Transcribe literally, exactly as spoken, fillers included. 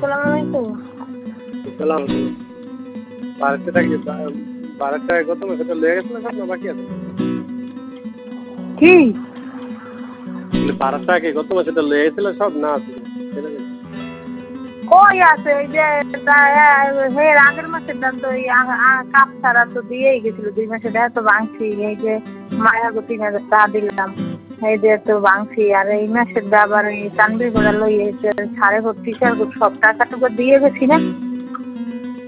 আসসালামু আলাইকুম। সালাম বাড়িতে থাকি বাড়িতে কত সেটা লেগে গেছিল সব না বাকি আছে কি বারোটা কি গত মাসে সেটা লেগে গেছিল সব না আছে কই আছে এই যে এর আগের মাসের দাম তো এই কাপ ছাড়া তো দিয়েই গেছিল দুই মাসে দেখা তো ভাঙছি এই যে মায়া তিন হাজার টাকা দিলাম এই যে তো ভাঙছি আর এই মাসের আবার এই তানবির গোড়া লই সাড়ে ভর্তি সব টাকাটুকু দিয়ে গেছি না।